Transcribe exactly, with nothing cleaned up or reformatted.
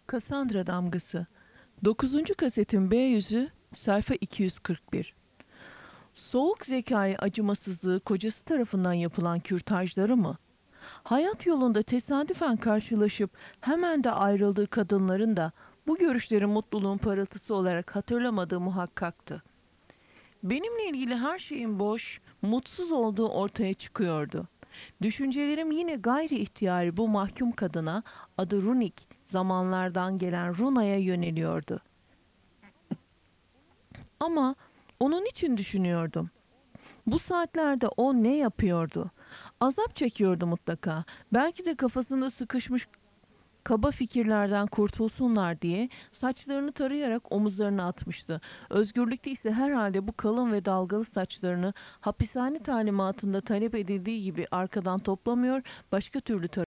Cassandra Damgası dokuzuncu kasetin B yüzü sayfa iki yüz kırk bir. Soğuk zekayı acımasızlığı kocası tarafından yapılan kürtajları mı? Hayat yolunda tesadüfen karşılaşıp hemen de ayrıldığı kadınların da bu görüşleri mutluluğun parıltısı olarak hatırlamadığı muhakkaktı. Benimle ilgili her şeyin boş, mutsuz olduğu ortaya çıkıyordu. Düşüncelerim yine gayri ihtiyari bu mahkum kadına, adı Runik, zamanlardan gelen Runa'ya yöneliyordu. Ama onun için düşünüyordum. Bu saatlerde o ne yapıyordu? Azap çekiyordu mutlaka. Belki de kafasında sıkışmış kaba fikirlerden kurtulsunlar diye saçlarını tarayarak omuzlarına atmıştı. Özgürlükte ise herhalde bu kalın ve dalgalı saçlarını hapishane talimatında talep edildiği gibi arkadan toplamıyor, başka türlü